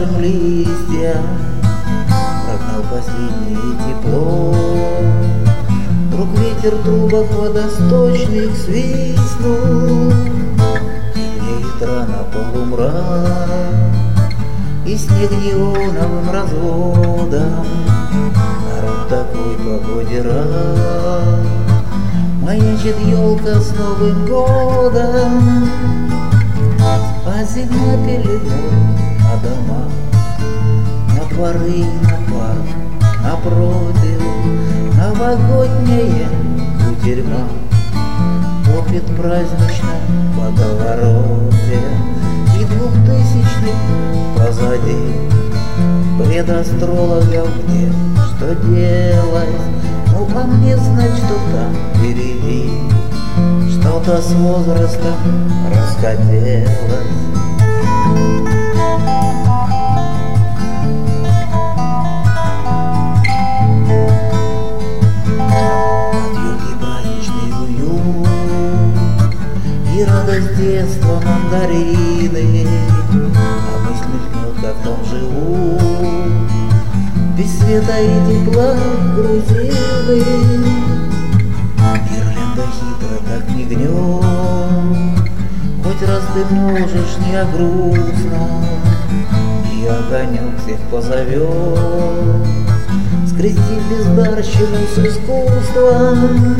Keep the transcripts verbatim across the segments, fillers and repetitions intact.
опавшим листьям прогнал последнее тепло. Вдруг ветер в трубах водосточных свистнул, темнеет рано полумрак, и снег неоновым разводом народ такой погоде рад. Маячит елка с Новым годом, а зима пеленой на дома, на дворы, на парк, напротив новогодняя кутерьма топит празднично в водовороте, и двухтысячный позади. Бред астрологов мне, что делать, ну а мне знать, что там впереди. Что-то с возрастом расхотелось. От юги праздничный уют и радость детства мандарины, а мысли жмет, как в том живу. Без света и тепла грузины, гирлянда хитро так мигнет. Хоть раз ты можешь не о грустном, и огонек всех позовет. Скрестив бездарщину с искусством,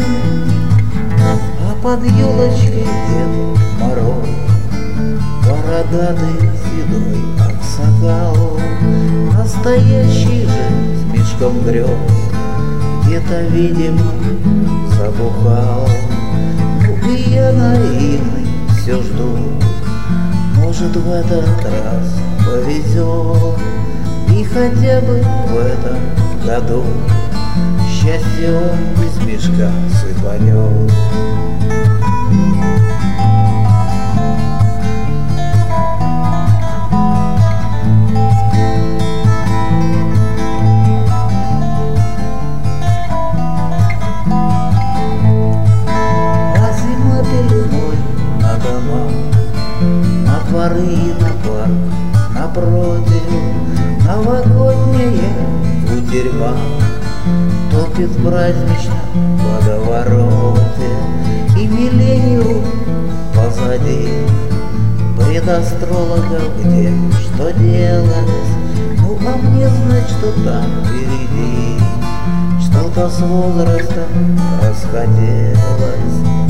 а под елочкой Дед Мороз, бородатый седой аксакал, настоящий же с мешком грез, где-то, видимо, забухал. Ну и я наивный все жду, может, в этот раз повезет, и хотя бы в этом году счастье он из мешка сыпанет. На дворы и на парк, напротив новогодняя кутерьма топит празднично в водовороте, и миллениум позади. Бред астрологов где, что делать, ну а мне знать, что там впереди. Что-то с возрастом расхотелось.